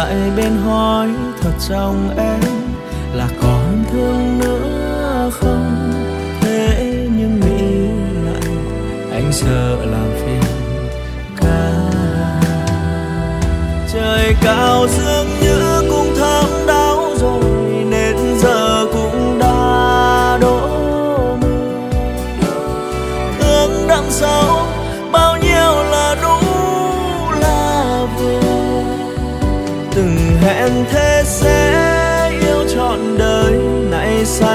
lại bên hỏi thật trong em là còn thương nữa không. Thế nhưng nghĩ lại anh sợ làm phiền cả. Trời cao dường như cũng thấm đau rồi nên giờ cũng đã đổ mưa. Thương đậm sâu bao nhiêu là đủ là vừa. Từng hẹn thế sẽ yêu trọn đời, nay xa